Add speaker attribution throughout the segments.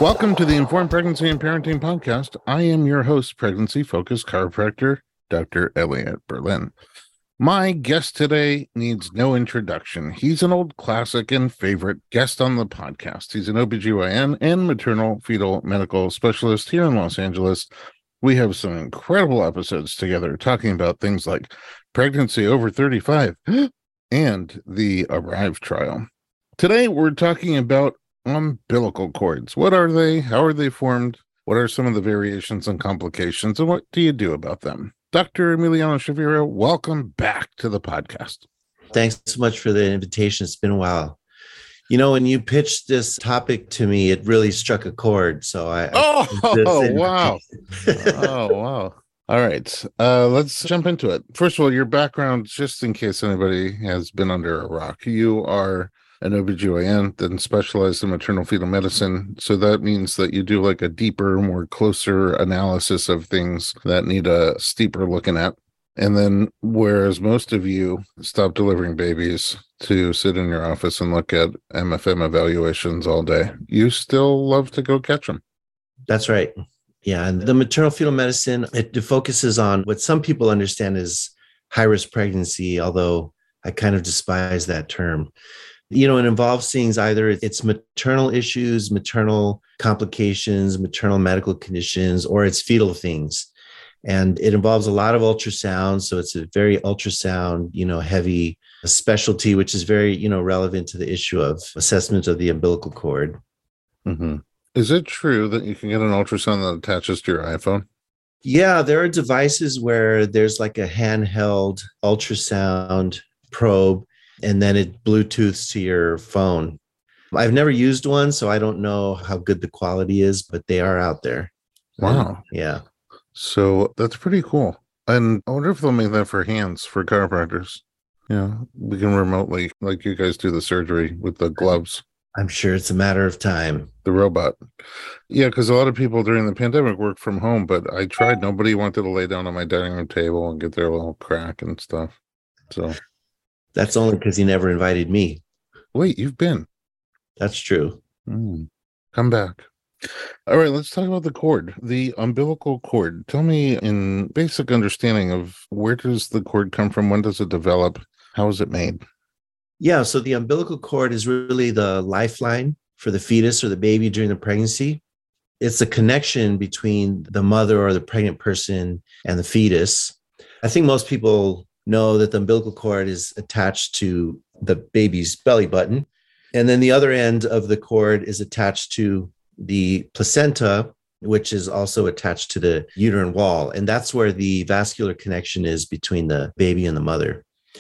Speaker 1: Welcome to the Informed Pregnancy and Parenting Podcast. I am your host, pregnancy-focused chiropractor, Dr. Elliot Berlin. My guest today needs no introduction. He's an old classic and favorite guest on the podcast. He's an OBGYN and maternal fetal medical specialist here in Los Angeles. We have some incredible episodes together talking about things like pregnancy over 35 and the ARRIVE trial. Today, we're talking about umbilical cords. What are they? How are they formed? What are some of the variations and complications? And what do you do about them? Dr. Emiliano Shaviro, welcome back to the podcast.
Speaker 2: Thanks so much for the invitation. It's been a while. You know, when you pitched this topic to me, it really struck a chord. So
Speaker 1: wow. Oh, wow. All right. Let's jump into it. First of all, your background, just in case anybody has been under a rock. You are an OBGYN, then specialized in maternal fetal medicine. So that means that you do like a deeper, more closer analysis of things that need a steeper looking at. And then whereas most of you stop delivering babies to sit in your office and look at MFM evaluations all day, you still love to go catch them.
Speaker 2: That's right. Yeah. And the maternal fetal medicine, it focuses on what some people understand as high-risk pregnancy, although I kind of despise that term. You know, it involves things either it's maternal issues, maternal complications, maternal medical conditions, or it's fetal things. And it involves a lot of ultrasound. So it's a very ultrasound, heavy specialty, which is very, relevant to the issue of assessment of the umbilical cord.
Speaker 1: Mm-hmm. Is it true that you can get an ultrasound that attaches to your iPhone?
Speaker 2: Yeah, there are devices where there's like a handheld ultrasound probe, and then it Bluetooths to your phone. I've never used one, so I don't know how good the quality is, but they are out there.
Speaker 1: Wow.
Speaker 2: Yeah.
Speaker 1: So that's pretty cool. And I wonder if they'll make that for hands for chiropractors. Yeah, we can remotely, like you guys do the surgery with the gloves.
Speaker 2: I'm sure it's a matter of time.
Speaker 1: The robot. Yeah, because a lot of people during the pandemic work from home, but I tried. Nobody wanted to lay down on my dining room table and get their little crack and stuff. So
Speaker 2: that's only because you never invited me.
Speaker 1: Wait, you've been.
Speaker 2: That's true.
Speaker 1: Come back. All right, let's talk about the cord, the umbilical cord. Tell me in basic understanding of where does the cord come from? When does it develop? How is it made?
Speaker 2: Yeah, so the umbilical cord is really the lifeline for the fetus or the baby during the pregnancy. It's a connection between the mother or the pregnant person and the fetus. I think most people know that the umbilical cord is attached to the baby's belly button. And then the other end of the cord is attached to the placenta, which is also attached to the uterine wall. And that's where the vascular connection is between the baby and the mother.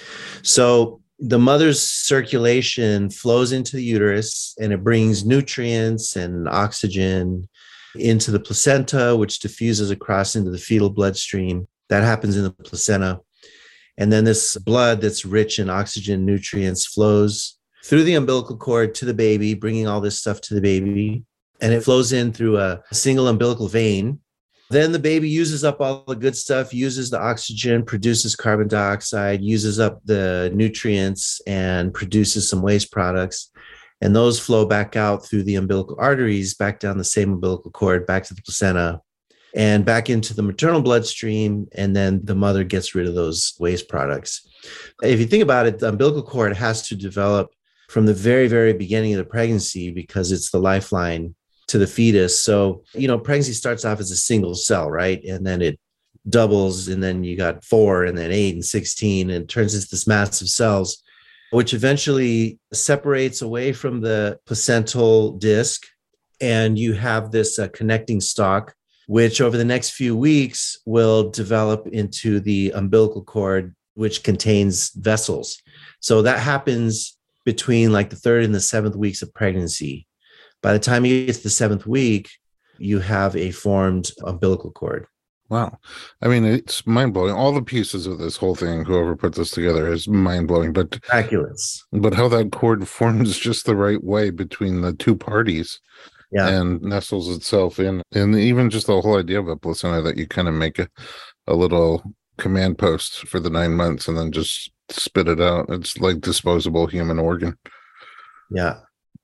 Speaker 2: So the mother's circulation flows into the uterus and it brings nutrients and oxygen into the placenta, which diffuses across into the fetal bloodstream. That happens in the placenta. And then this blood that's rich in oxygen nutrients flows through the umbilical cord to the baby, bringing all this stuff to the baby. And it flows in through a single umbilical vein. Then the baby uses up all the good stuff, uses the oxygen, produces carbon dioxide, uses up the nutrients, and produces some waste products. And those flow back out through the umbilical arteries, back down the same umbilical cord, back to the placenta, and back into the maternal bloodstream. And then the mother gets rid of those waste products. If you think about it, the umbilical cord has to develop from the very, very beginning of the pregnancy because it's the lifeline to the fetus. So, pregnancy starts off as a single cell, right? And then it doubles, and then you got 4 and then 8 and 16, and it turns into this mass of cells, which eventually separates away from the placental disc. And you have this connecting stalk, which over the next few weeks will develop into the umbilical cord, which contains vessels. So that happens between like the 3rd and the 7th weeks of pregnancy. By the time you get to the 7th week, you have a formed umbilical cord.
Speaker 1: Wow. I mean, it's mind-blowing. All the pieces of this whole thing, whoever put this together, is mind-blowing. But
Speaker 2: miraculous.
Speaker 1: But how that cord forms just the right way between the two parties and nestles itself in. And even just the whole idea of a placenta that you kind of make a little command post for the 9 months and then just spit it out. It's like disposable human organ.
Speaker 2: Yeah.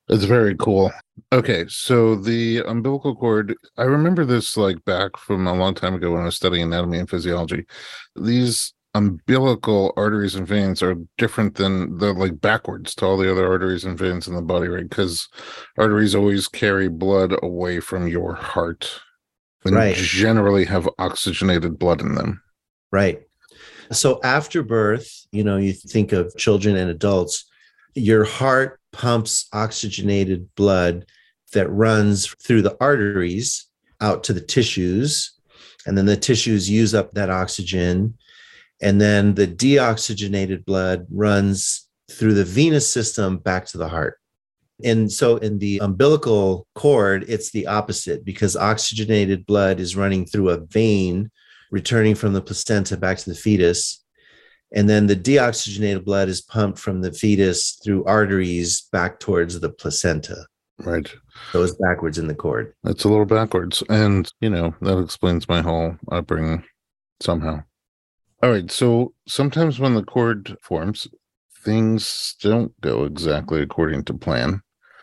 Speaker 1: It's very cool. Okay, so the umbilical cord, I remember this like back from a long time ago when I was studying anatomy and physiology. These umbilical arteries and veins are different than they're like backwards to all the other arteries and veins in the body, right? Because arteries always carry blood away from your heart and
Speaker 2: Right,
Speaker 1: generally have oxygenated blood in them.
Speaker 2: right. So after birth, you think of children and adults, your heart pumps oxygenated blood that runs through the arteries out to the tissues. And then the tissues use up that oxygen. And then the deoxygenated blood runs through the venous system back to the heart. And so in the umbilical cord, it's the opposite because oxygenated blood is running through a vein, returning from the placenta back to the fetus. And then the deoxygenated blood is pumped from the fetus through arteries back towards the placenta.
Speaker 1: Right.
Speaker 2: So it's backwards in the cord.
Speaker 1: It's a little backwards. And, that explains my whole upbringing somehow. All right. So sometimes when the cord forms, things don't go exactly according to plan.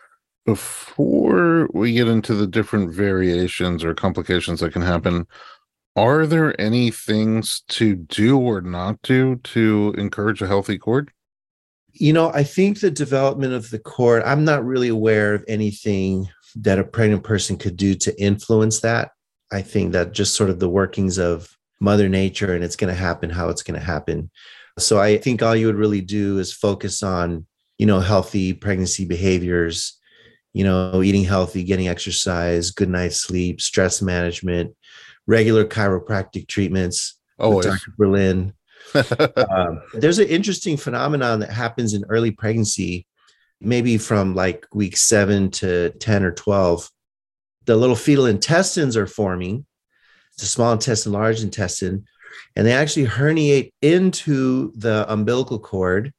Speaker 1: Before we get into the different variations or complications that can happen, are there any things to do or not do to encourage a healthy cord?
Speaker 2: I think the development of the cord, I'm not really aware of anything that a pregnant person could do to influence that. I think that just sort of the workings of Mother Nature and it's going to happen how it's going to happen. So I think all you would really do is focus on, healthy pregnancy behaviors, eating healthy, getting exercise, good night's sleep, stress management, regular chiropractic treatments with
Speaker 1: Always.
Speaker 2: Dr. Berlin. There's an interesting phenomenon that happens in early pregnancy, maybe from like week 7 to 10 or 12. The little fetal intestines are forming, the small intestine, large intestine, and they actually herniate into the umbilical cord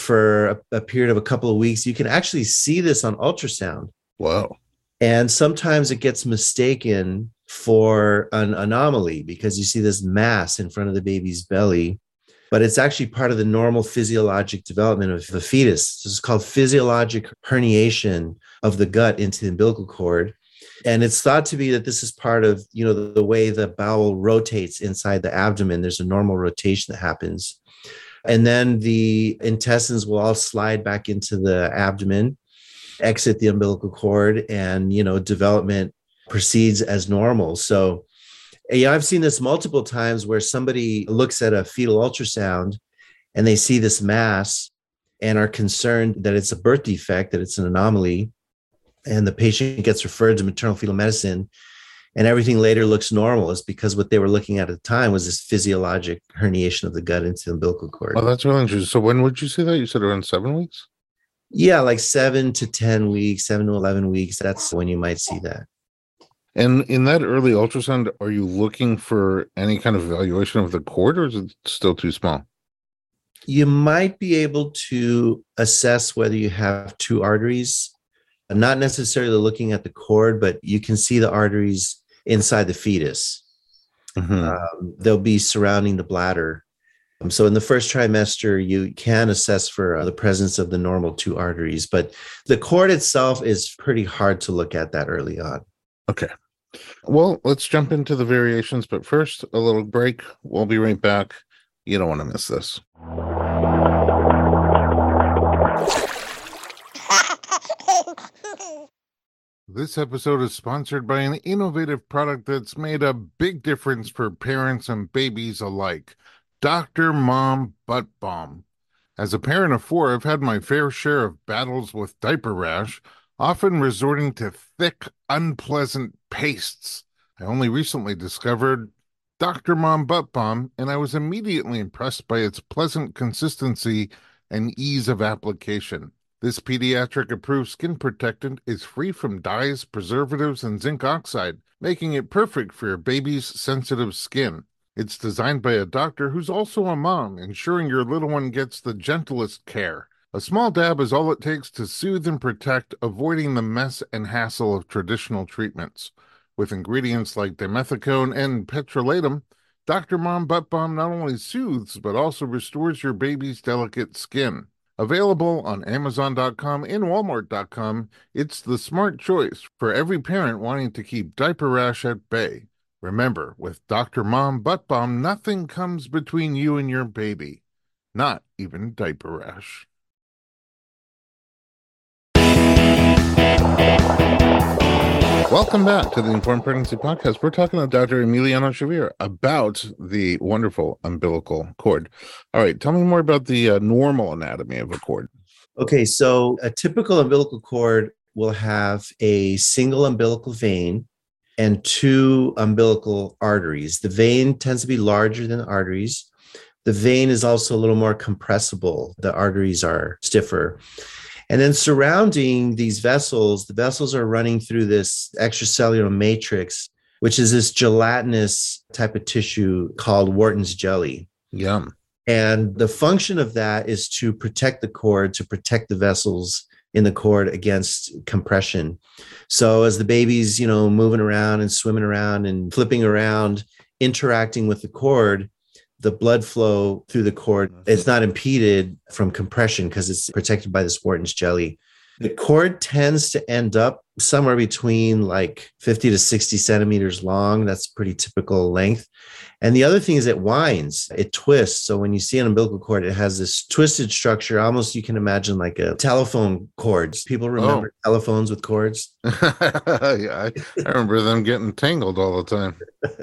Speaker 2: for a period of a couple of weeks. You can actually see this on ultrasound.
Speaker 1: Wow.
Speaker 2: And sometimes it gets mistaken for an anomaly because you see this mass in front of the baby's belly, but it's actually part of the normal physiologic development of the fetus. This is called physiologic herniation of the gut into the umbilical cord. And it's thought to be that this is part of, the way the bowel rotates inside the abdomen. There's a normal rotation that happens. And then the intestines will all slide back into the abdomen, exit the umbilical cord, and, development proceeds as normal. So, I've seen this multiple times where somebody looks at a fetal ultrasound and they see this mass and are concerned that it's a birth defect, that it's an anomaly. And the patient gets referred to maternal fetal medicine and everything later looks normal. It's because what they were looking at the time was this physiologic herniation of the gut into the umbilical cord.
Speaker 1: Oh, that's really interesting. So when would you see that? You said around 7 weeks?
Speaker 2: Yeah, like 7 to 10 weeks, 7 to 11 weeks. That's when you might see that.
Speaker 1: And in that early ultrasound, are you looking for any kind of evaluation of the cord, or is it still too small?
Speaker 2: You might be able to assess whether you have two arteries, not necessarily looking at the cord, but you can see the arteries inside the fetus.
Speaker 1: Mm-hmm.
Speaker 2: They'll be surrounding the bladder. So in the first trimester, you can assess for the presence of the normal two arteries, but the cord itself is pretty hard to look at that early on.
Speaker 1: Okay. Well, let's jump into the variations, but first, a little break. We'll be right back. You don't want to miss this. This episode is sponsored by an innovative product that's made a big difference for parents and babies alike. Dr. Mom Butt Balm. As a parent of 4, I've had my fair share of battles with diaper rash, often resorting to thick, unpleasant pastes. I only recently discovered Dr. Mom Butt Balm, and I was immediately impressed by its pleasant consistency and ease of application. This pediatric-approved skin protectant is free from dyes, preservatives, and zinc oxide, making it perfect for your baby's sensitive skin. It's designed by a doctor who's also a mom, ensuring your little one gets the gentlest care. A small dab is all it takes to soothe and protect, avoiding the mess and hassle of traditional treatments. With ingredients like dimethicone and petrolatum, Dr. Mom Butt Balm not only soothes, but also restores your baby's delicate skin. Available on Amazon.com and Walmart.com, it's the smart choice for every parent wanting to keep diaper rash at bay. Remember, with Dr. Mom Butt Balm, nothing comes between you and your baby, not even diaper rash. Welcome back to the Informed Pregnancy Podcast. We're talking to Dr. Emiliano Shavir about the wonderful umbilical cord. All right, tell me more about the normal anatomy of a cord.
Speaker 2: Okay, so a typical umbilical cord will have a single umbilical vein and two umbilical arteries. The vein tends to be larger than the arteries. The vein is also a little more compressible. The arteries are stiffer. And then surrounding these vessels, the vessels are running through this extracellular matrix, which is this gelatinous type of tissue called Wharton's jelly.
Speaker 1: Yum.
Speaker 2: And the function of that is to protect the cord, to protect the vessels in the cord against compression. So as the baby's, moving around and swimming around and flipping around, interacting with the cord, the blood flow through the cord is not impeded from compression because it's protected by this Wharton's jelly. The cord tends to end up somewhere between like 50 to 60 centimeters long. That's pretty typical length. And the other thing is it winds, it twists. So when you see an umbilical cord, it has this twisted structure. Almost you can imagine like a telephone cord. People remember telephones with cords?
Speaker 1: Yeah, I remember them getting tangled all the time.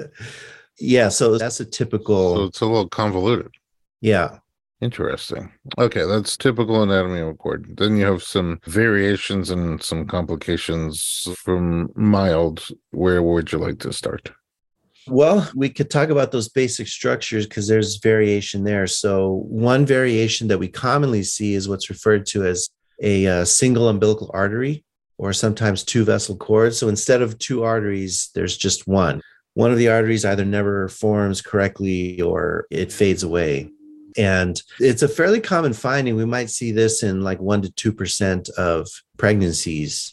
Speaker 2: Yeah, so that's a typical.
Speaker 1: So it's a little convoluted.
Speaker 2: Yeah.
Speaker 1: Interesting. Okay, that's typical anatomy of a cord. Then you have some variations and some complications from mild. Where would you like to start?
Speaker 2: Well, we could talk about those basic structures because there's variation there. So one variation that we commonly see is what's referred to as a single umbilical artery, or sometimes two vessel cord. So instead of two arteries, there's just one. One of the arteries either never forms correctly or it fades away. And it's a fairly common finding. We might see this in like 1% to 2% of pregnancies.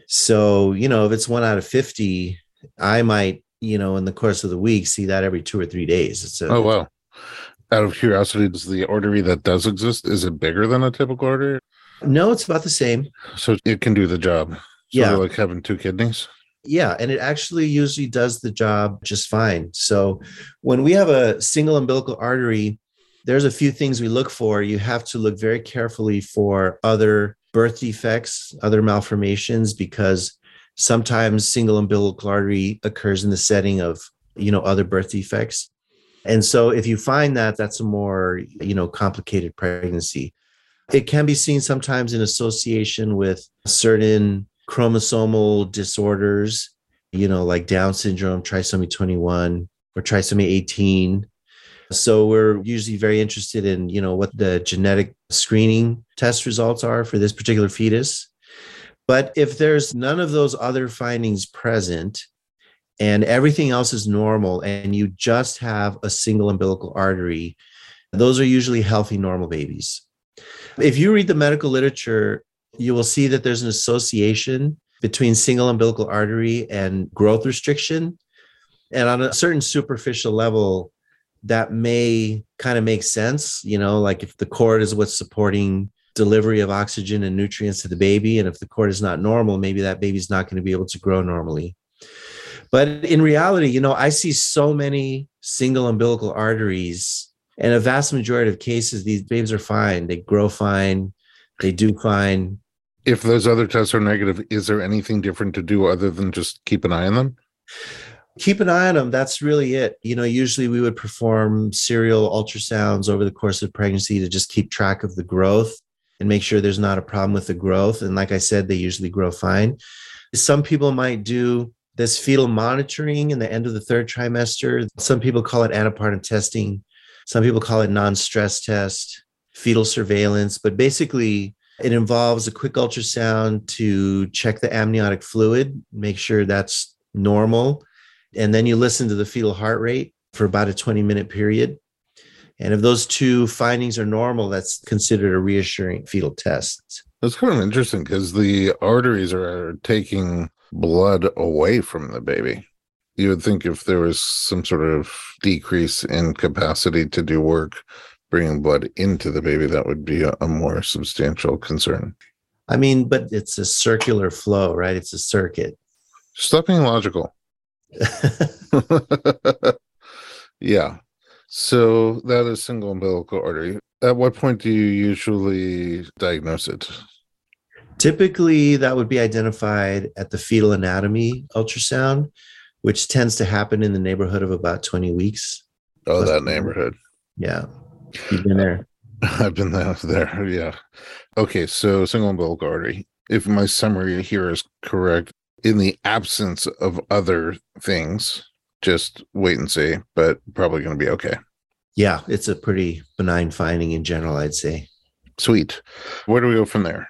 Speaker 2: So, if it's 1 out of 50, I might, in the course of the week, see that every 2 or 3 days.
Speaker 1: Oh, wow. Out of curiosity, does the artery that does exist, is it bigger than a typical artery?
Speaker 2: No, it's about the same.
Speaker 1: So it can do the job. Sort of like having two kidneys?
Speaker 2: Yeah, and it actually usually does the job just fine. So when we have a single umbilical artery, there's a few things we look for. You have to look very carefully for other birth defects, other malformations, because sometimes single umbilical artery occurs in the setting of, other birth defects. And so if you find that, that's a more, complicated pregnancy. It can be seen sometimes in association with certain chromosomal disorders, like Down syndrome, trisomy 21 or trisomy 18. So we're usually very interested in, what the genetic screening test results are for this particular fetus. But if there's none of those other findings present and everything else is normal and you just have a single umbilical artery, those are usually healthy, normal babies. If you read the medical literature, you will see that there's an association between single umbilical artery and growth restriction. And on a certain superficial level, that may kind of make sense, like if the cord is what's supporting delivery of oxygen and nutrients to the baby, and if the cord is not normal, maybe that baby's not going to be able to grow normally. But in reality, I see so many single umbilical arteries, and a vast majority of cases, these babies are fine. They grow fine. They do fine.
Speaker 1: If those other tests are negative, is there anything different to do other than just keep an eye on them?
Speaker 2: Keep an eye on them. That's really it. Usually we would perform serial ultrasounds over the course of pregnancy to just keep track of the growth and make sure there's not a problem with the growth. And like I said, they usually grow fine. Some people might do this fetal monitoring in the end of the third trimester. Some people call it antepartum testing. Some people call it non-stress test, fetal surveillance. But basically, it involves a quick ultrasound to check the amniotic fluid, make sure that's normal. And then you listen to the fetal heart rate for about a 20-minute period. And if those two findings are normal, that's considered a reassuring fetal test.
Speaker 1: That's kind of interesting because the arteries are taking blood away from the baby. You would think if there was some sort of decrease in capacity to do work, bringing blood into the baby, that would be a more substantial concern.
Speaker 2: I mean, but it's a circular flow, right? It's a circuit.
Speaker 1: Stop being logical. Yeah. So that is single umbilical artery. At what point do you usually diagnose it?
Speaker 2: Typically, that would be identified at the fetal anatomy ultrasound, which tends to happen in the neighborhood of about 20 weeks.
Speaker 1: Oh, that neighborhood.
Speaker 2: Yeah. You've been there.
Speaker 1: I've been there. Yeah. Okay. So single umbilical artery. If my summary here is correct, in the absence of other things, just wait and see, but probably going to be okay.
Speaker 2: Yeah. It's a pretty benign finding in general, I'd say.
Speaker 1: Sweet. Where do we go from there?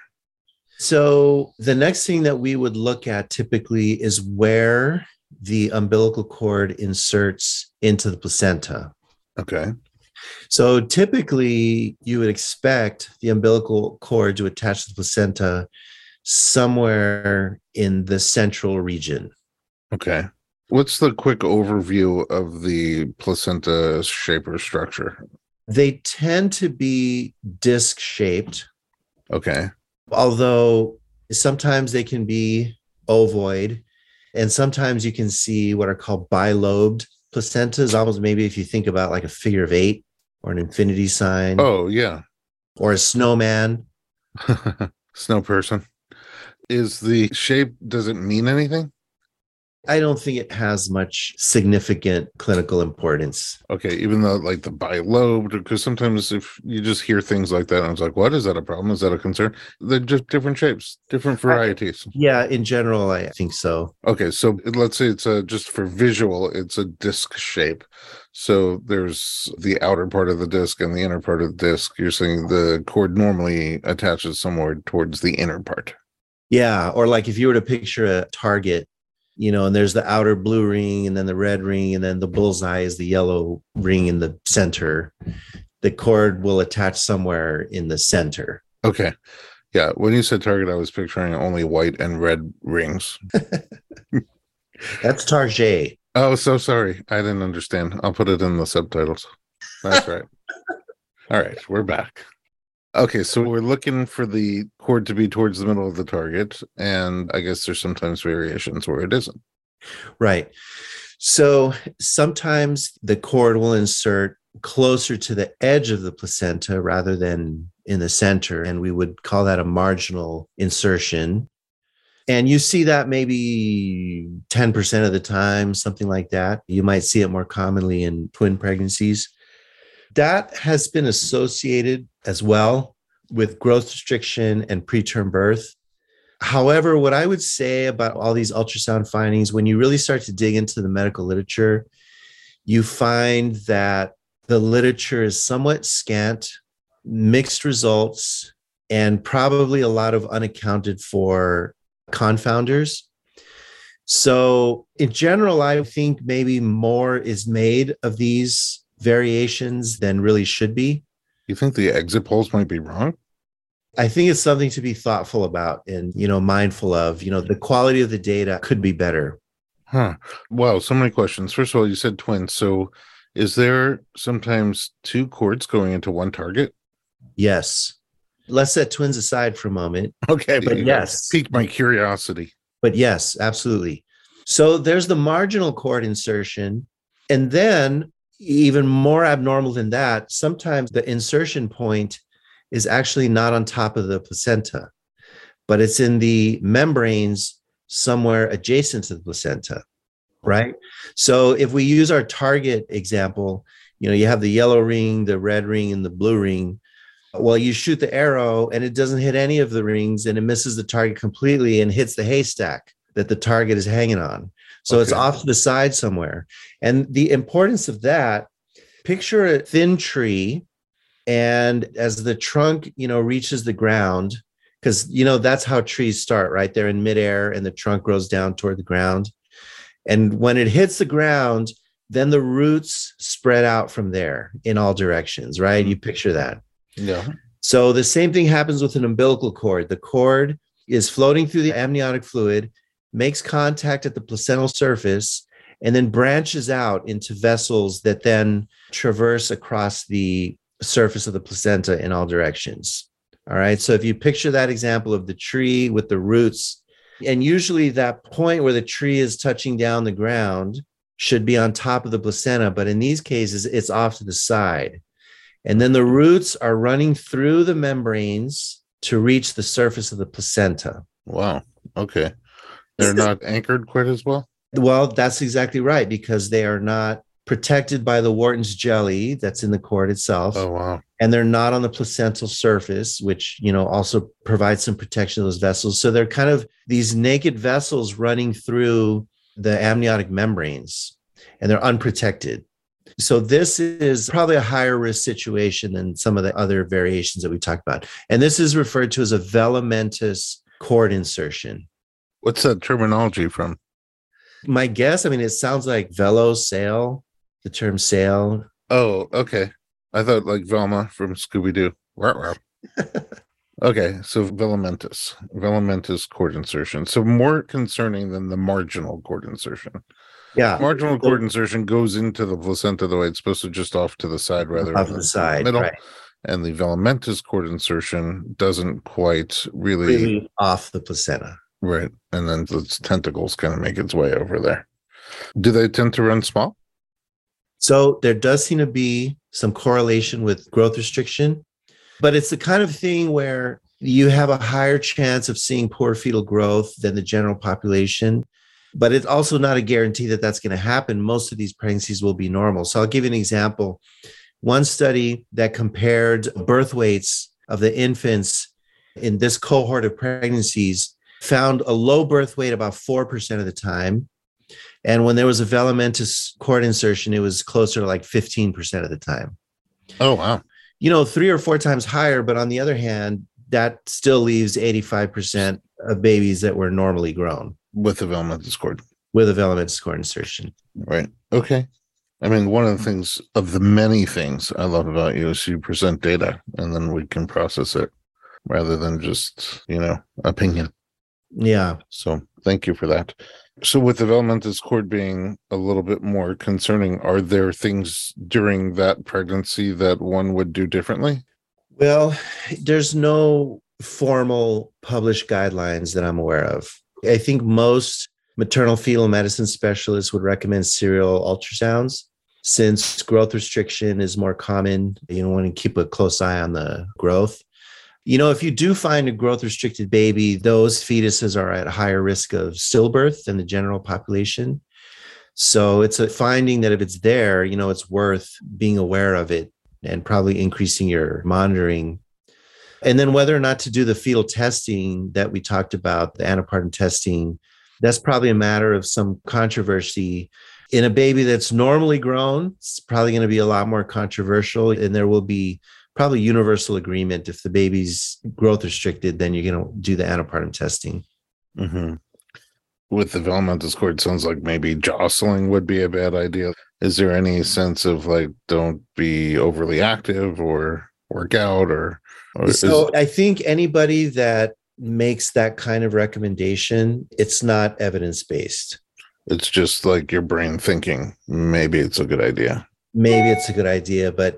Speaker 2: So the next thing that we would look at typically is where the umbilical cord inserts into the placenta.
Speaker 1: Okay.
Speaker 2: So typically you would expect the umbilical cord to attach to the placenta somewhere in the central region.
Speaker 1: Okay. What's the quick overview of the placenta shape or structure?
Speaker 2: They tend to be disc shaped.
Speaker 1: Okay.
Speaker 2: Although sometimes they can be ovoid, and sometimes you can see what are called bilobed placentas, almost maybe if you think about like a figure of 8 or an infinity sign.
Speaker 1: Oh, yeah.
Speaker 2: Or a snowman.
Speaker 1: Snow person. Is the shape, does it mean anything?
Speaker 2: I don't think it has much significant clinical importance.
Speaker 1: Okay, even though like the bilobed, because sometimes if you just hear things like that, and it's like, what is that a problem? Is that a concern? They're just different shapes, different varieties.
Speaker 2: Yeah, in general, I think so.
Speaker 1: Okay, so let's say it's just for visual, it's a disc shape. So there's the outer part of the disc and the inner part of the disc. You're saying the cord normally attaches somewhere towards the inner part.
Speaker 2: Yeah, or like if you were to picture a target, and there's the outer blue ring and then the red ring and then the bullseye is the yellow ring in the center. The cord will attach somewhere in the center.
Speaker 1: Okay. Yeah. When you said target, I was picturing only white and red rings.
Speaker 2: That's target.
Speaker 1: Oh, so sorry. I didn't understand. I'll put it in the subtitles. That's right. All right. We're back. Okay, so we're looking for the cord to be towards the middle of the target, and I guess there's sometimes variations where it isn't.
Speaker 2: Right. So sometimes the cord will insert closer to the edge of the placenta rather than in the center, and we would call that a marginal insertion. And you see that maybe 10% of the time, something like that. You might see it more commonly in twin pregnancies. That has been associated as well with growth restriction and preterm birth. However, what I would say about all these ultrasound findings, when you really start to dig into the medical literature, you find that the literature is somewhat scant, mixed results, and probably a lot of unaccounted for confounders. So in general, I think maybe more is made of these variations than really should be.
Speaker 1: You think the exit poles might be wrong?
Speaker 2: I think it's something to be thoughtful about and, mindful of. The quality of the data could be better.
Speaker 1: Huh. Wow, so many questions. First of all, you said twins. So is there sometimes two cords going into one target?
Speaker 2: Yes. Let's set twins aside for a moment.
Speaker 1: Okay.
Speaker 2: But yes.
Speaker 1: Piqued my curiosity.
Speaker 2: But yes, absolutely. So there's the marginal cord insertion. And then even more abnormal than that, sometimes the insertion point is actually not on top of the placenta, but it's in the membranes somewhere adjacent to the placenta, right? So if we use our target example, you have the yellow ring, the red ring, and the blue ring. Well, you shoot the arrow and it doesn't hit any of the rings and it misses the target completely and hits the haystack that the target is hanging on. So It's off to the side somewhere. And the importance of that, picture a thin tree, and as the trunk, reaches the ground, because, that's how trees start, right? They're in midair and the trunk grows down toward the ground. And when it hits the ground, then the roots spread out from there in all directions, right? You picture that.
Speaker 1: Yeah.
Speaker 2: So the same thing happens with an umbilical cord. The cord is floating through the amniotic fluid, makes contact at the placental surface, and then branches out into vessels that then traverse across the surface of the placenta in all directions. All right. So if you picture that example of the tree with the roots, and usually that point where the tree is touching down the ground should be on top of the placenta, but in these cases, it's off to the side. And then the roots are running through the membranes to reach the surface of the placenta.
Speaker 1: Wow. Okay. They're not anchored quite as well?
Speaker 2: Well, that's exactly right, because they are not protected by the Wharton's jelly that's in the cord itself.
Speaker 1: Oh, wow.
Speaker 2: And they're not on the placental surface, which, also provides some protection of those vessels. So they're kind of these naked vessels running through the amniotic membranes, and they're unprotected. So this is probably a higher risk situation than some of the other variations that we talked about. And this is referred to as a velamentous cord insertion.
Speaker 1: What's that terminology from?
Speaker 2: My guess, it sounds like velo, sail, the term sail.
Speaker 1: Oh, okay. I thought like Velma from Scooby-Doo. Okay, so velamentous cord insertion. So more concerning than the marginal cord insertion.
Speaker 2: Yeah.
Speaker 1: Marginal cord insertion goes into the placenta the way it's supposed to, just off to the side rather
Speaker 2: off
Speaker 1: than
Speaker 2: the side,
Speaker 1: middle.
Speaker 2: right.
Speaker 1: And the velamentous cord insertion doesn't quite really
Speaker 2: off the placenta.
Speaker 1: Right. And then its tentacles kind of make its way over there. Do they tend to run small?
Speaker 2: So there does seem to be some correlation with growth restriction, but it's the kind of thing where you have a higher chance of seeing poor fetal growth than the general population. But it's also not a guarantee that that's going to happen. Most of these pregnancies will be normal. So I'll give you an example. One study that compared birth weights of the infants in this cohort of pregnancies found a low birth weight about 4% of the time. And when there was a velamentous cord insertion, it was closer to like 15% of the time.
Speaker 1: Oh, wow.
Speaker 2: 3 or 4 times higher. But on the other hand, that still leaves 85% of babies that were normally grown.
Speaker 1: With the velamentous cord.
Speaker 2: With a velamentous cord insertion.
Speaker 1: Right. Okay. One of the things, of the many things I love about you, is you present data and then we can process it rather than just, opinion.
Speaker 2: Yeah.
Speaker 1: So thank you for that. So with the velamentous cord being a little bit more concerning, are there things during that pregnancy that one would do differently?
Speaker 2: Well, there's no formal published guidelines that I'm aware of. I think most maternal fetal medicine specialists would recommend serial ultrasounds. Since growth restriction is more common, you want to keep a close eye on the growth. If you do find a growth restricted baby, those fetuses are at higher risk of stillbirth than the general population. So it's a finding that if it's there, it's worth being aware of it and probably increasing your monitoring. And then whether or not to do the fetal testing that we talked about, the antepartum testing, that's probably a matter of some controversy. In a baby that's normally grown, it's probably going to be a lot more controversial, and there will be probably universal agreement. If the baby's growth restricted, then you're going to do the antepartum testing.
Speaker 1: Mm-hmm. With the velamentous cord, sounds like maybe jostling would be a bad idea. Is there any sense of don't be overly active or work out or so
Speaker 2: I think anybody that makes that kind of recommendation, it's not evidence-based.
Speaker 1: It's just like your brain thinking, maybe it's a good idea.
Speaker 2: Maybe it's a good idea. But,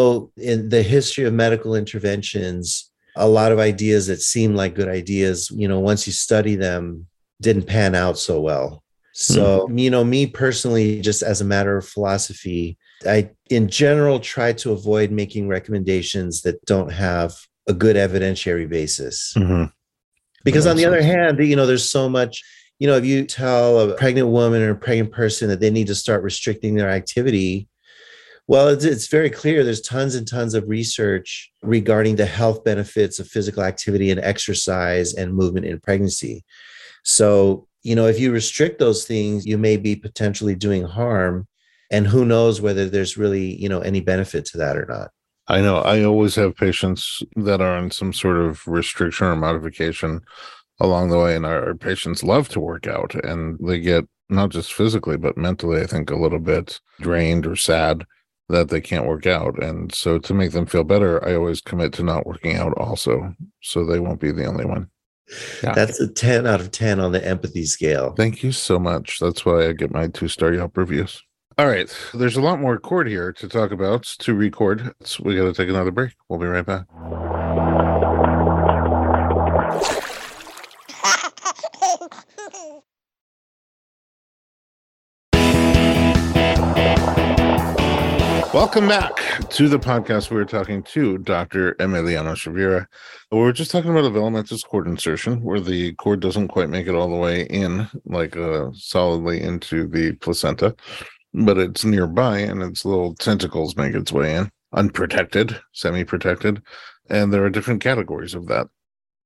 Speaker 2: in the history of medical interventions, a lot of ideas that seem like good ideas, once you study them, didn't pan out so well. So, me personally, just as a matter of philosophy, I, in general, try to avoid making recommendations that don't have a good evidentiary basis.
Speaker 1: Mm-hmm.
Speaker 2: Because on the other hand, there's so much, if you tell a pregnant woman or a pregnant person that they need to start restricting their activity, well, it's very clear. There's tons and tons of research regarding the health benefits of physical activity and exercise and movement in pregnancy. So, if you restrict those things, you may be potentially doing harm. And who knows whether there's really, any benefit to that or not.
Speaker 1: I know. I always have patients that are on some sort of restriction or modification along the way. And our patients love to work out, and they get not just physically, but mentally, I think, a little bit drained or sad that they can't work out. And so to make them feel better, I always commit to not working out also, so they won't be the only one.
Speaker 2: Yeah. That's a 10 out of 10 on the empathy scale.
Speaker 1: Thank you so much. That's why I get my 2-star Yelp reviews. All right. There's a lot more cord here to talk about, to record. So we got to take another break. We'll be right back. Welcome back to the podcast. We're talking to Dr. Emiliano Shavira. We're just talking about a velamentous cord insertion where the cord doesn't quite make it all the way in, like solidly into the placenta, but it's nearby and its little tentacles make its way in, unprotected, semi-protected, and there are different categories of that.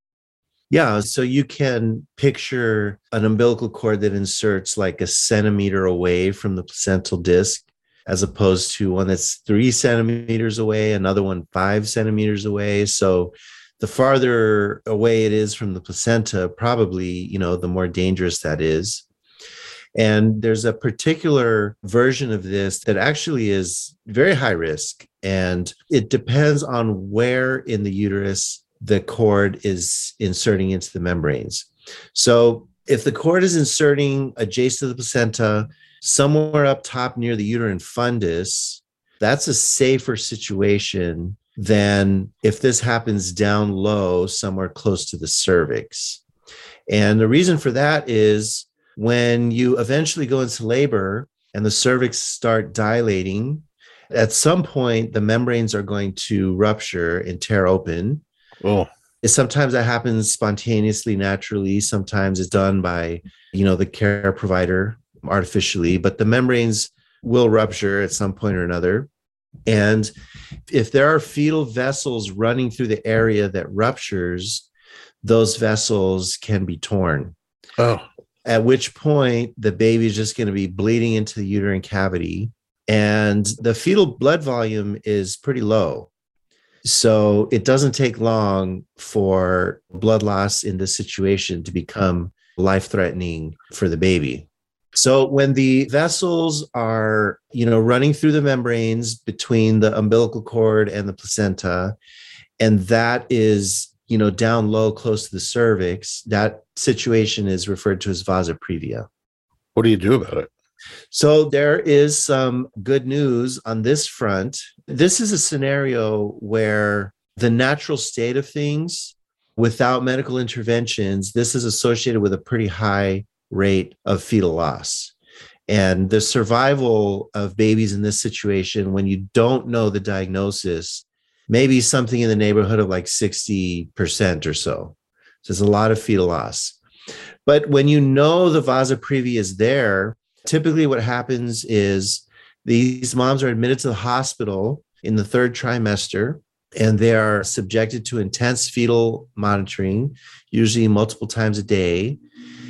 Speaker 2: Yeah, so you can picture an umbilical cord that inserts like a centimeter away from the placental disc, as opposed to one that's 3 centimeters away, another one 5 centimeters away. So the farther away it is from the placenta, probably, the more dangerous that is. And there's a particular version of this that actually is very high risk. And it depends on where in the uterus the cord is inserting into the membranes. So if the cord is inserting adjacent to the placenta, somewhere up top near the uterine fundus, that's a safer situation than if this happens down low, somewhere close to the cervix. And the reason for that is when you eventually go into labor and the cervix start dilating, at some point, the membranes are going to rupture and tear open.
Speaker 1: Oh.
Speaker 2: Sometimes that happens spontaneously, naturally. Sometimes it's done by, the care provider artificially, but the membranes will rupture at some point or another. And if there are fetal vessels running through the area that ruptures, those vessels can be torn.
Speaker 1: Oh.
Speaker 2: At which point the baby is just going to be bleeding into the uterine cavity, and the fetal blood volume is pretty low. So it doesn't take long for blood loss in this situation to become life-threatening for the baby. So when the vessels are, running through the membranes between the umbilical cord and the placenta, and that is, down low close to the cervix, that situation is referred to as vasa previa.
Speaker 1: What do you do about it?
Speaker 2: So there is some good news on this front. This is a scenario where the natural state of things, without medical interventions, this is associated with a pretty high rate of fetal loss. And the survival of babies in this situation, when you don't know the diagnosis, maybe something in the neighborhood of like 60% or so. So there's a lot of fetal loss. But when you know the vasa previa is there, typically what happens is these moms are admitted to the hospital in the 3rd trimester, and they are subjected to intense fetal monitoring, usually multiple times a day.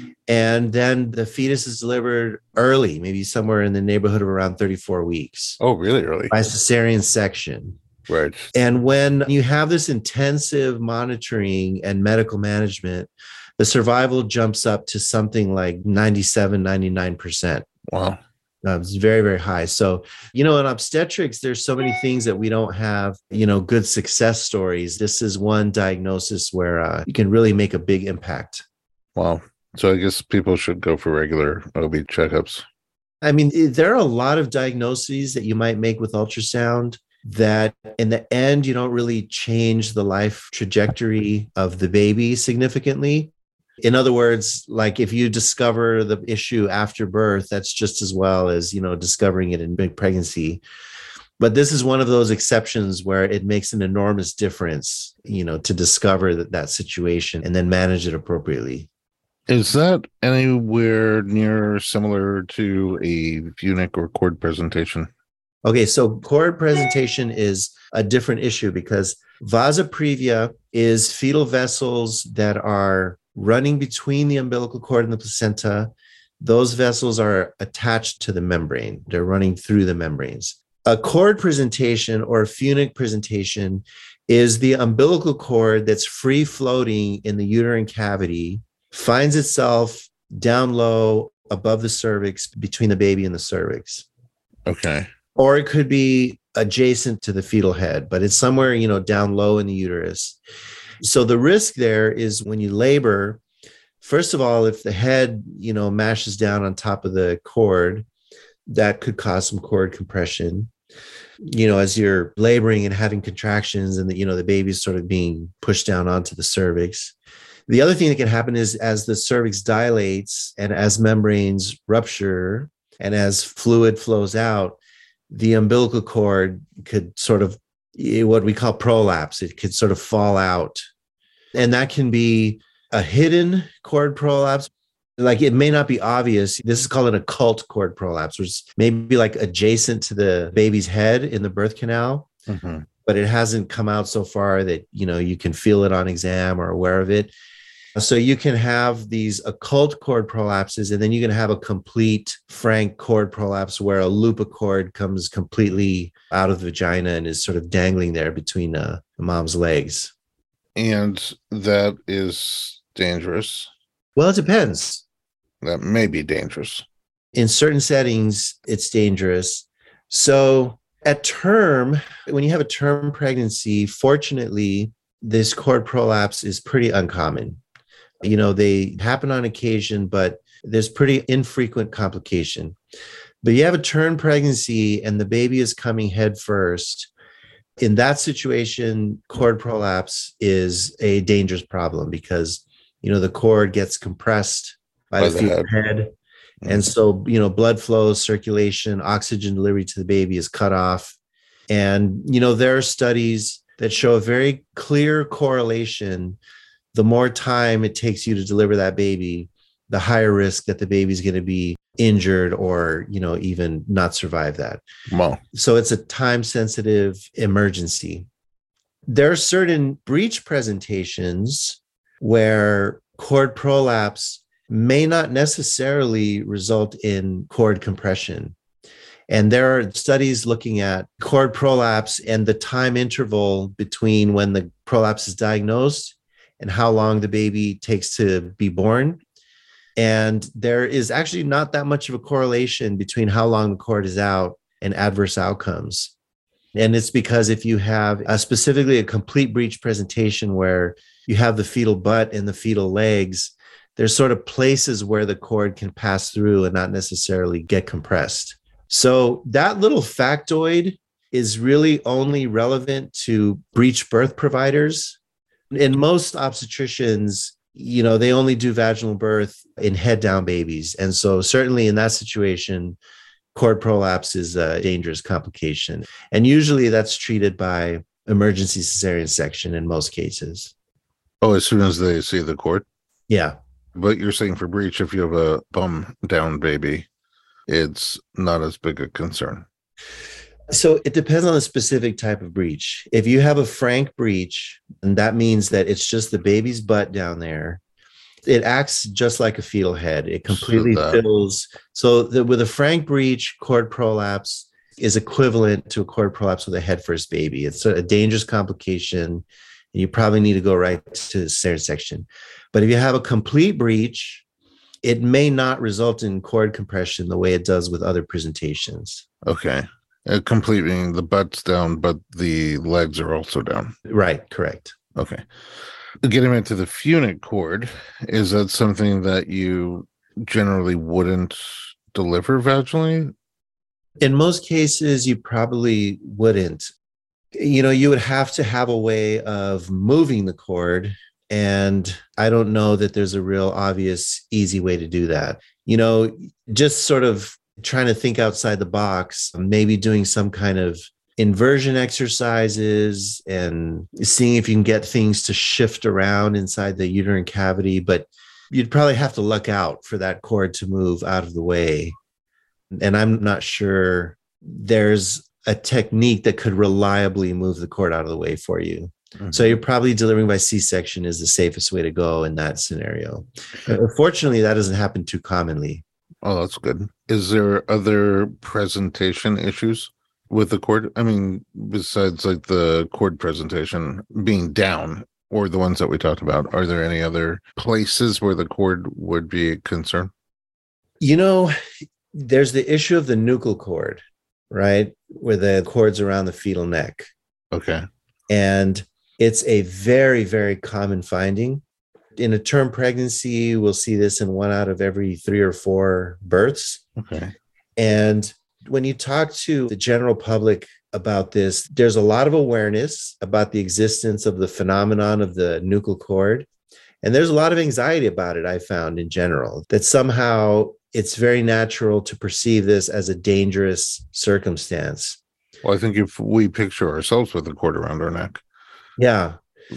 Speaker 2: And then the fetus is delivered early, maybe somewhere in the neighborhood of around 34 weeks.
Speaker 1: Oh, really early?
Speaker 2: By cesarean section.
Speaker 1: Right.
Speaker 2: And when you have this intensive monitoring and medical management, the survival jumps up to something like 97, 99%.
Speaker 1: Wow.
Speaker 2: It's very, very high. So, in obstetrics, there's so many things that we don't have, good success stories. This is one diagnosis where you can really make a big impact.
Speaker 1: Wow. So I guess people should go for regular OB checkups.
Speaker 2: I mean, there are a lot of diagnoses that you might make with ultrasound that in the end, you don't really change the life trajectory of the baby significantly. In other words, like if you discover the issue after birth, that's just as well as, discovering it in pregnancy. But this is one of those exceptions where it makes an enormous difference, to discover that situation and then manage it appropriately.
Speaker 1: Is that anywhere near similar to a Vunic or cord presentation?
Speaker 2: Okay, so cord presentation is a different issue because vasa previa is fetal vessels that are running between the umbilical cord and the placenta. Those vessels are attached to the membrane. They're running through the membranes. A cord presentation or a Vunic presentation is the umbilical cord that's free floating in the uterine cavity, finds itself down low above the cervix between the baby and the cervix.
Speaker 1: Okay.
Speaker 2: Or it could be adjacent to the fetal head, but it's somewhere, down low in the uterus. So the risk there is when you labor, first of all, if the head, mashes down on top of the cord, that could cause some cord compression. As you're laboring and having contractions and the baby's sort of being pushed down onto the cervix. The other thing that can happen is as the cervix dilates and as membranes rupture and as fluid flows out, the umbilical cord could sort of, what we call prolapse. It could sort of fall out. And that can be a hidden cord prolapse. Like it may not be obvious. This is called an occult cord prolapse, which is maybe like adjacent to the baby's head in the birth canal, but it hasn't come out so far that, you can feel it on exam or aware of it. So you can have these occult cord prolapses, and then you can have a complete frank cord prolapse where a loop of cord comes completely out of the vagina and is sort of dangling there between the mom's legs.
Speaker 1: And that is dangerous.
Speaker 2: Well, it depends.
Speaker 1: That may be dangerous.
Speaker 2: In certain settings, it's dangerous. So at term, when you have a term pregnancy, fortunately, this cord prolapse is pretty uncommon. They happen on occasion, but there's pretty infrequent complication. But you have a term pregnancy and the baby is coming head first. In that situation, cord prolapse is a dangerous problem because, the cord gets compressed by the fetal head. And so, blood flow, circulation, oxygen delivery to the baby is cut off. And, there are studies that show a very clear correlation. The more time it takes you to deliver that baby, the higher risk that the baby's going to be injured or, even not survive that.
Speaker 1: Wow.
Speaker 2: So it's a time-sensitive emergency. There are certain breech presentations where cord prolapse may not necessarily result in cord compression. And there are studies looking at cord prolapse and the time interval between when the prolapse is diagnosed and how long the baby takes to be born. And there is actually not that much of a correlation between how long the cord is out and adverse outcomes. And it's because if you have specifically a complete breech presentation where you have the fetal butt and the fetal legs, there's sort of places where the cord can pass through and not necessarily get compressed. So that little factoid is really only relevant to breech birth providers. In most obstetricians, they only do vaginal birth in head down babies. And so certainly in that situation, cord prolapse is a dangerous complication. And usually that's treated by emergency cesarean section in most cases.
Speaker 1: Oh, as soon as they see the cord?
Speaker 2: Yeah.
Speaker 1: But you're saying for breech, if you have a bum down baby, it's not as big a concern.
Speaker 2: So it depends on the specific type of breech. If you have a frank breech, and that means that it's just the baby's butt down there, it acts just like a fetal head. It completely fills. So with a frank breech, cord prolapse is equivalent to a cord prolapse with a head first baby. It's a dangerous complication, and you probably need to go right to the cesarean section. But if you have a complete breech, it may not result in cord compression the way it does with other presentations.
Speaker 1: Okay. Completely, the butt's down, but the legs are also down.
Speaker 2: Right, correct.
Speaker 1: Okay. Getting into the funic cord, is that something that you generally wouldn't deliver vaginally?
Speaker 2: In most cases, you probably wouldn't. You would have to have a way of moving the cord. And I don't know that there's a real obvious, easy way to do that. Just sort of trying to think outside the box, maybe doing some kind of inversion exercises and seeing if you can get things to shift around inside the uterine cavity. But you'd probably have to look out for that cord to move out of the way. And I'm not sure there's a technique that could reliably move the cord out of the way for you. Mm-hmm. So you're probably delivering by C-section is the safest way to go in that scenario. Fortunately, that doesn't happen too commonly.
Speaker 1: Oh, that's good. Is there other presentation issues with the cord? I mean, besides like the cord presentation being down or the ones that we talked about, are there any other places where the cord would be a concern?
Speaker 2: There's the issue of the nuchal cord, right? Where the cord's around the fetal neck.
Speaker 1: Okay.
Speaker 2: And it's a very, very common finding. In a term pregnancy, we'll see this in 1 out of every 3 or 4 births.
Speaker 1: Okay.
Speaker 2: And when you talk to the general public about this, there's a lot of awareness about the existence of the phenomenon of the nuchal cord. And there's a lot of anxiety about it, I found in general, that somehow it's very natural to perceive this as a dangerous circumstance.
Speaker 1: Well, I think if we picture ourselves with a cord around our neck.
Speaker 2: Yeah.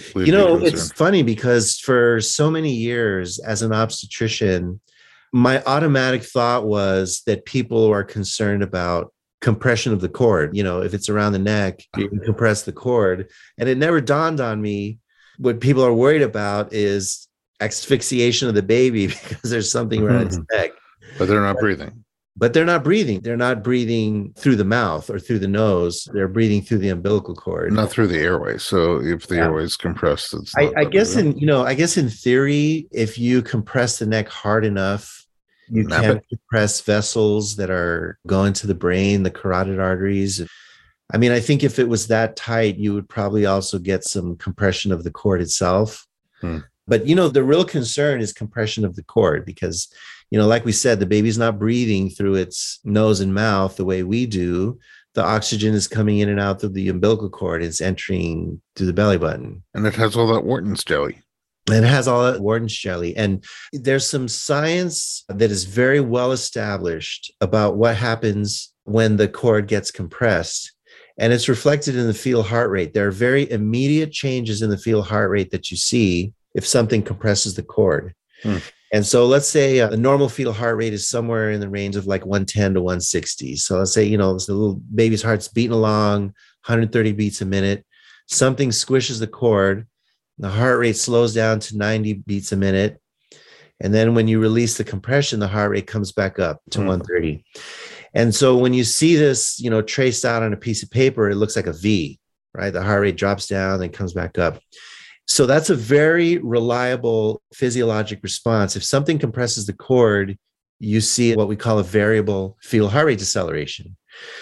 Speaker 2: It's funny because for so many years as an obstetrician, my automatic thought was that people are concerned about compression of the cord. If it's around the neck, you can compress the cord. And it never dawned on me what people are worried about is asphyxiation of the baby because there's something around its neck.
Speaker 1: But they're not breathing.
Speaker 2: But they're not breathing. They're not breathing through the mouth or through the nose. They're breathing through the umbilical cord.
Speaker 1: Not through the airway. So if the airway is compressed, it's not
Speaker 2: I guess in theory, if you compress the neck hard enough, you can compress vessels that are going to the brain, the carotid arteries. I mean, I think if it was that tight, you would probably also get some compression of the cord itself. But, the real concern is compression of the cord because, like we said, the baby's not breathing through its nose and mouth the way we do. The oxygen is coming in and out through the umbilical cord. It's entering through the belly button.
Speaker 1: And it has all that Wharton's jelly.
Speaker 2: And it has all that Wharton's jelly. And there's some science that is very well established about what happens when the cord gets compressed. And it's reflected in the fetal heart rate. There are very immediate changes in the fetal heart rate that you see if something compresses the cord. And so let's say a normal fetal heart rate is somewhere in the range of like 110 to 160. So let's say, the little baby's heart's beating along 130 beats a minute. Something squishes the cord. The heart rate slows down to 90 beats a minute. And then when you release the compression, the heart rate comes back up to 130. And so when you see this, traced out on a piece of paper, it looks like a V, right? The heart rate drops down, then comes back up. So that's a very reliable physiologic response. If something compresses the cord, you see what we call a variable fetal heart rate deceleration.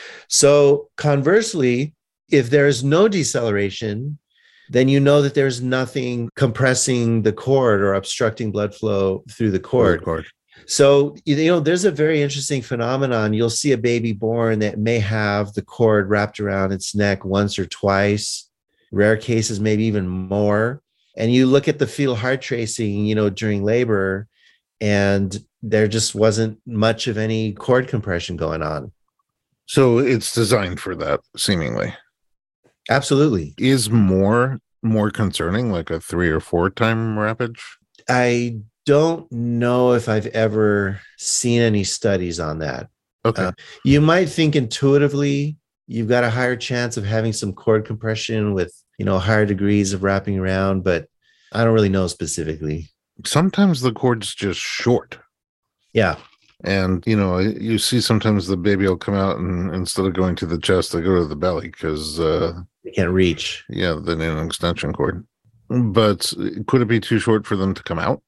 Speaker 2: So conversely, if there is no deceleration, then you know that there's nothing compressing the cord or obstructing blood flow through the cord. So, there's a very interesting phenomenon. You'll see a baby born that may have the cord wrapped around its neck once or twice, rare cases, maybe even more. And you look at the fetal heart tracing, during labor, and there just wasn't much of any cord compression going on.
Speaker 1: So it's designed for that, seemingly.
Speaker 2: Absolutely.
Speaker 1: Is more concerning, like a 3 or 4 time wrappage?
Speaker 2: I don't know if I've ever seen any studies on that.
Speaker 1: Okay.
Speaker 2: You might think intuitively you've got a higher chance of having some cord compression with, higher degrees of wrapping around, but I don't really know specifically.
Speaker 1: Sometimes the cord's just short.
Speaker 2: Yeah.
Speaker 1: And, you see sometimes the baby will come out and instead of going to the chest, they go to the belly because
Speaker 2: they can't reach.
Speaker 1: Yeah, they need an extension cord. But could it be too short for them to come out?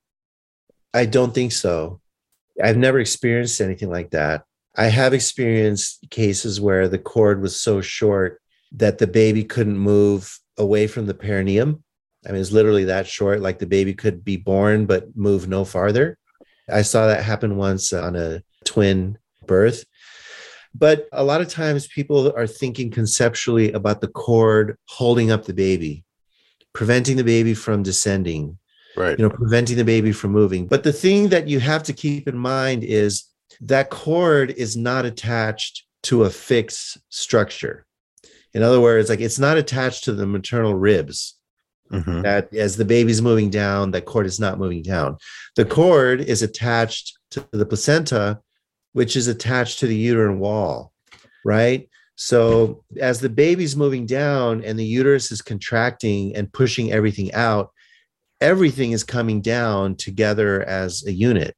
Speaker 2: I don't think so. I've never experienced anything like that. I have experienced cases where the cord was so short that the baby couldn't move away from the perineum. I mean, it's literally that short, like the baby could be born but move no farther. I saw that happen once on a twin birth. But a lot of times people are thinking conceptually about the cord holding up the baby, preventing the baby from descending,
Speaker 1: right?
Speaker 2: Preventing the baby from moving. But the thing that you have to keep in mind is that cord is not attached to a fixed structure. In other words, like it's not attached to the maternal ribs. That as the baby's moving down, that cord is not moving down. The cord is attached to the placenta, which is attached to the uterine wall, right? So as the baby's moving down and the uterus is contracting and pushing everything out, everything is coming down together as a unit.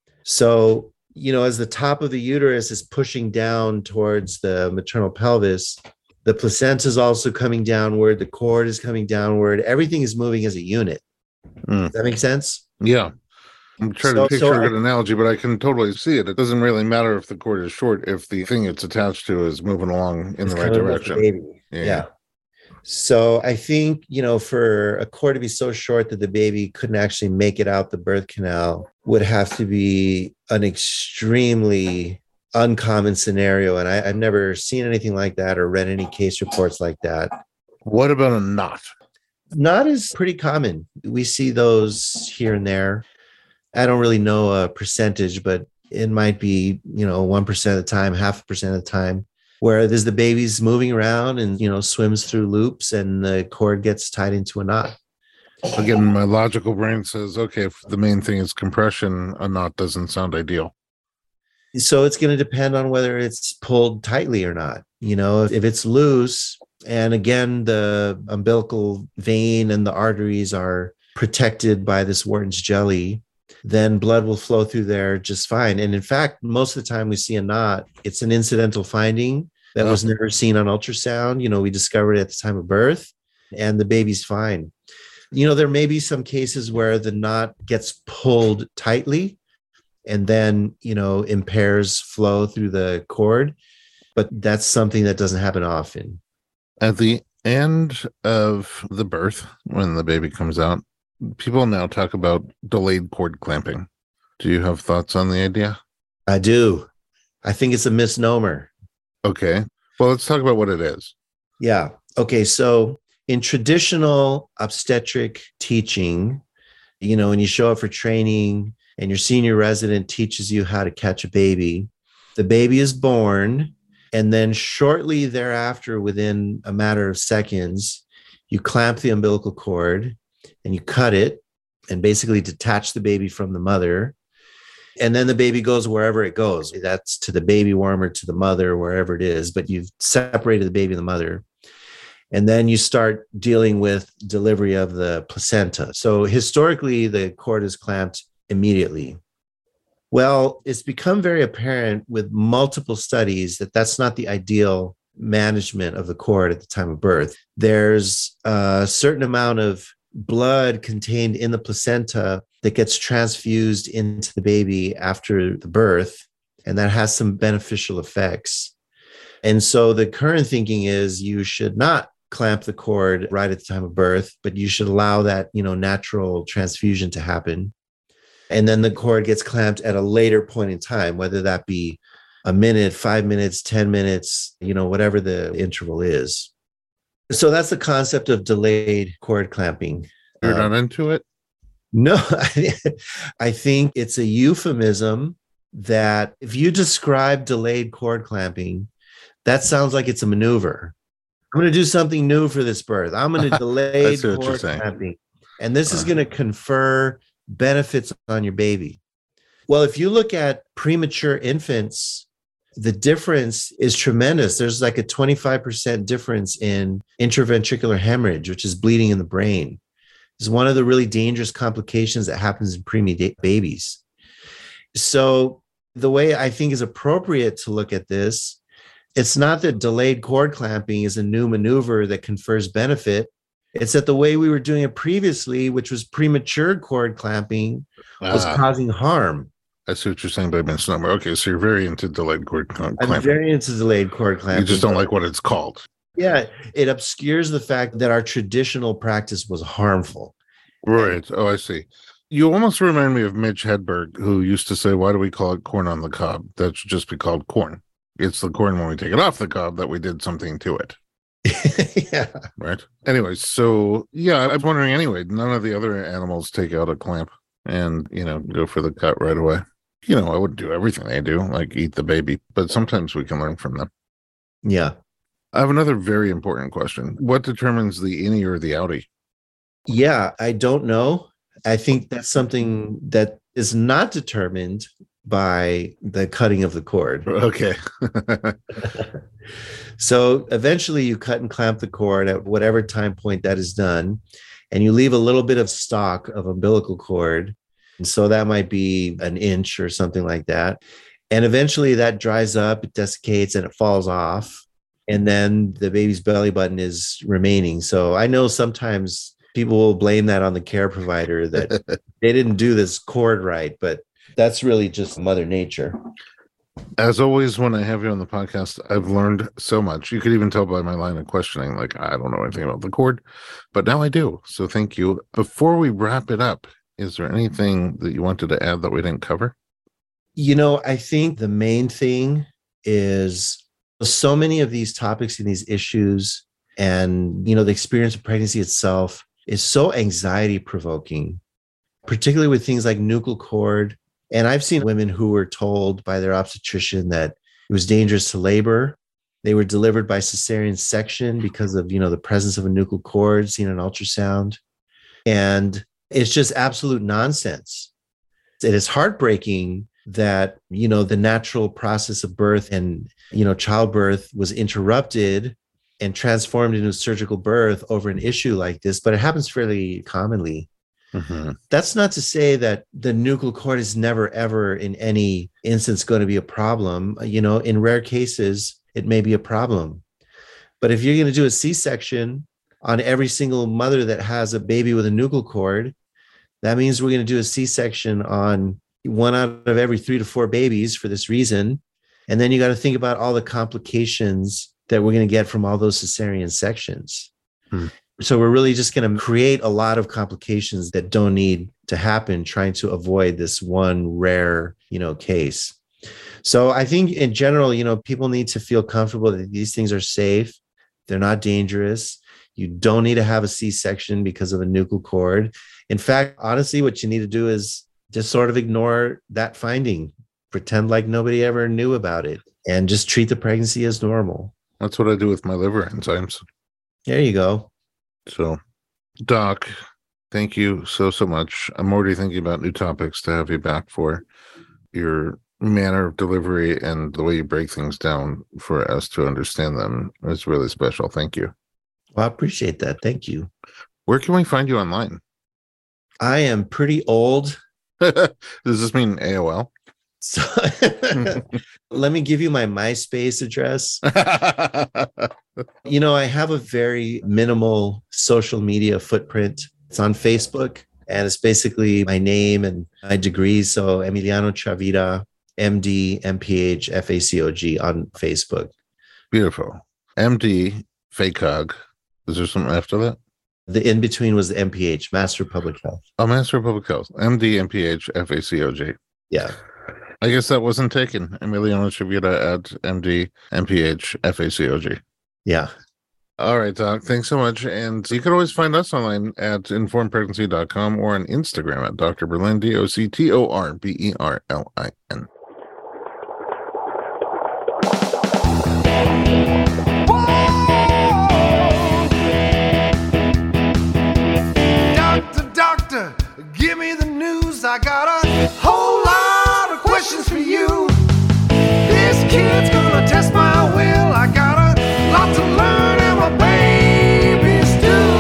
Speaker 2: So, as the top of the uterus is pushing down towards the maternal pelvis, the placenta is also coming downward. The cord is coming downward. Everything is moving as a unit. Does that make sense?
Speaker 1: Yeah. I'm trying to picture a good analogy, but I can totally see it. It doesn't really matter if the cord is short, if the thing it's attached to is moving along in the right direction.
Speaker 2: Yeah. So I think, for a cord to be so short that the baby couldn't actually make it out the birth canal would have to be an extremely uncommon scenario. And I've never seen anything like that or read any case reports like that.
Speaker 1: What about a knot?
Speaker 2: Knot is pretty common. We see those here and there. I don't really know a percentage, but it might be, 1% of the time, 0.5% of the time, where there's the baby's moving around and, swims through loops and the cord gets tied into a knot.
Speaker 1: Again, my logical brain says, okay, if the main thing is compression, a knot doesn't sound ideal.
Speaker 2: So it's going to depend on whether it's pulled tightly or not. If it's loose, and again, the umbilical vein and the arteries are protected by this Wharton's jelly, then blood will flow through there just fine. And in fact, most of the time we see a knot, it's an incidental finding that was never seen on ultrasound. We discovered it at the time of birth, and the baby's fine. There may be some cases where the knot gets pulled tightly and then, impairs flow through the cord, but that's something that doesn't happen often.
Speaker 1: At the end of the birth, when the baby comes out, people now talk about delayed cord clamping. Do you have thoughts on the idea?
Speaker 2: I do. I think it's a misnomer.
Speaker 1: Okay. Well, let's talk about what it is.
Speaker 2: Yeah. Okay. So in traditional obstetric teaching, when you show up for training and your senior resident teaches you how to catch a baby, the baby is born. And then shortly thereafter, within a matter of seconds, you clamp the umbilical cord and you cut it and basically detach the baby from the mother. And then the baby goes wherever it goes. That's to the baby warmer, to the mother, wherever it is. But you've separated the baby and the mother. And then you start dealing with delivery of the placenta. So historically, the cord is clamped immediately. Well, it's become very apparent with multiple studies that that's not the ideal management of the cord at the time of birth. There's a certain amount of blood contained in the placenta that gets transfused into the baby after the birth, and that has some beneficial effects. And so the current thinking is you should not clamp the cord right at the time of birth, but you should allow that, natural transfusion to happen. And then the cord gets clamped at a later point in time, whether that be a minute, 5 minutes, 10 minutes, whatever the interval is. So that's the concept of delayed cord clamping.
Speaker 1: You're not into it?
Speaker 2: No, I think it's a euphemism that if you describe delayed cord clamping, that sounds like it's a maneuver. I'm going to do something new for this birth. I'm going to delay cord clamping. And this is going to confer benefits on your baby. Well, if you look at premature infants, the difference is tremendous. There's like a 25% difference in intraventricular hemorrhage, which is bleeding in the brain. It's one of the really dangerous complications that happens in preemie babies. So the way I think is appropriate to look at this, it's not that delayed cord clamping is a new maneuver that confers benefit. It's that the way we were doing it previously, which was premature cord clamping, was causing harm.
Speaker 1: I see what you're saying by misnomer. Okay, so you're very into delayed cord clamping.
Speaker 2: I'm very into delayed cord clamping.
Speaker 1: You just don't like what it's called.
Speaker 2: Yeah, it obscures the fact that our traditional practice was harmful.
Speaker 1: Right. Oh, I see. You almost remind me of Mitch Hedberg, who used to say, why do we call it corn on the cob? That should just be called corn. It's the corn when we take it off the cob that we did something to it.
Speaker 2: Yeah.
Speaker 1: Right. Anyway, so yeah, I'm wondering anyway, none of the other animals take out a clamp and, go for the cut right away. I wouldn't do everything they do, like eat the baby, but sometimes we can learn from them.
Speaker 2: Yeah.
Speaker 1: I have another very important question. What determines the innie or the outie?
Speaker 2: Yeah, I don't know. I think that's something that is not determined by the cutting of the cord.
Speaker 1: Okay.
Speaker 2: So eventually you cut and clamp the cord at whatever time point that is done, and you leave a little bit of stock of umbilical cord. And so that might be an inch or something like that. And eventually that dries up, it desiccates, and it falls off. And then the baby's belly button is remaining. So I know sometimes people will blame that on the care provider that they didn't do this cord right, but that's really just Mother Nature.
Speaker 1: As always, when I have you on the podcast, I've learned so much. You could even tell by my line of questioning, like, I don't know anything about the cord, but now I do. So thank you. Before we wrap it up, is there anything that you wanted to add that we didn't cover?
Speaker 2: I think the main thing is so many of these topics and these issues and, the experience of pregnancy itself is so anxiety provoking, particularly with things like nuchal cord. And I've seen women who were told by their obstetrician that it was dangerous to labor. They were delivered by cesarean section because of, the presence of a nuchal cord seen in ultrasound. And it's just absolute nonsense. It is heartbreaking that, the natural process of birth and, childbirth was interrupted and transformed into surgical birth over an issue like this, but it happens fairly commonly. Mm-hmm. That's not to say that the nuchal cord is never, ever in any instance going to be a problem. In rare cases, it may be a problem. But if you're going to do a C-section on every single mother that has a baby with a nuchal cord, that means we're going to do a C-section on 1 out of every 3 to 4 babies for this reason. And then you got to think about all the complications that we're going to get from all those cesarean sections. So we're really just going to create a lot of complications that don't need to happen, trying to avoid this one rare, case. So I think in general, people need to feel comfortable that these things are safe. They're not dangerous. You don't need to have a C-section because of a nuchal cord. In fact, honestly, what you need to do is just sort of ignore that finding, pretend like nobody ever knew about it, and just treat the pregnancy as normal.
Speaker 1: That's what I do with my liver enzymes.
Speaker 2: There you go.
Speaker 1: So, Doc, thank you so much. I'm already thinking about new topics to have you back for. Your manner of delivery and the way you break things down for us to understand them is really special. Thank you.
Speaker 2: Well, I appreciate that. Thank you.
Speaker 1: Where can we find you online?
Speaker 2: I am pretty old.
Speaker 1: Does this mean AOL?
Speaker 2: So let me give you my MySpace address. I have a very minimal social media footprint. It's on Facebook, and it's basically my name and my degrees. So Emiliano Chavira, MD, MPH, FACOG on Facebook.
Speaker 1: Beautiful. MD, FACOG. Is there something after that?
Speaker 2: The in-between was the MPH, Master of Public Health.
Speaker 1: Oh, Master of Public Health. MD, MPH, FACOG.
Speaker 2: Yeah.
Speaker 1: I guess that wasn't taken. Emiliano Chavira at MD, MPH, FACOG.
Speaker 2: Yeah.
Speaker 1: All right, Doc. Thanks so much. And you can always find us online at informedpregnancy.com or on Instagram at Dr. Berlin, DoctorBerlin.
Speaker 3: Doctor, give me the news. I got a whole lot of questions for you. This kid's gonna test my will. I got a lot to learn, and my babies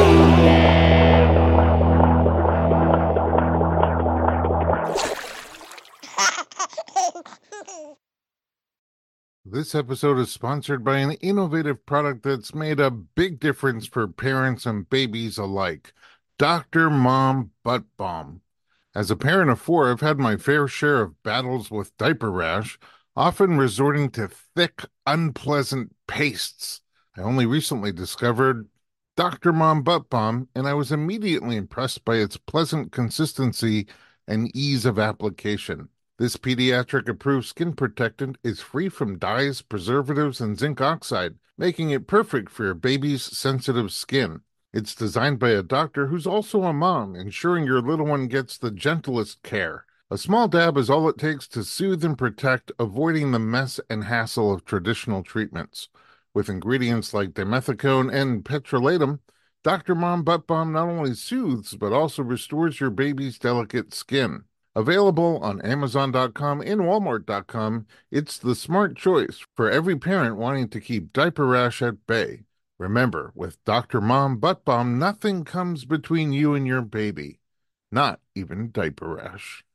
Speaker 3: do.
Speaker 1: This episode is sponsored by an innovative product that's made a big difference for parents and babies alike. Dr. Mom Butt Balm. As a parent of 4, I've had my fair share of battles with diaper rash, often resorting to thick, unpleasant pastes. I only recently discovered Dr. Mom Butt Balm, and I was immediately impressed by its pleasant consistency and ease of application. This pediatric-approved skin protectant is free from dyes, preservatives, and zinc oxide, making it perfect for your baby's sensitive skin. It's designed by a doctor who's also a mom, ensuring your little one gets the gentlest care. A small dab is all it takes to soothe and protect, avoiding the mess and hassle of traditional treatments. With ingredients like dimethicone and petrolatum, Dr. Mom Butt Balm not only soothes, but also restores your baby's delicate skin. Available on Amazon.com and Walmart.com, it's the smart choice for every parent wanting to keep diaper rash at bay. Remember, with Dr. Mom Butt Balm, nothing comes between you and your baby. Not even diaper rash.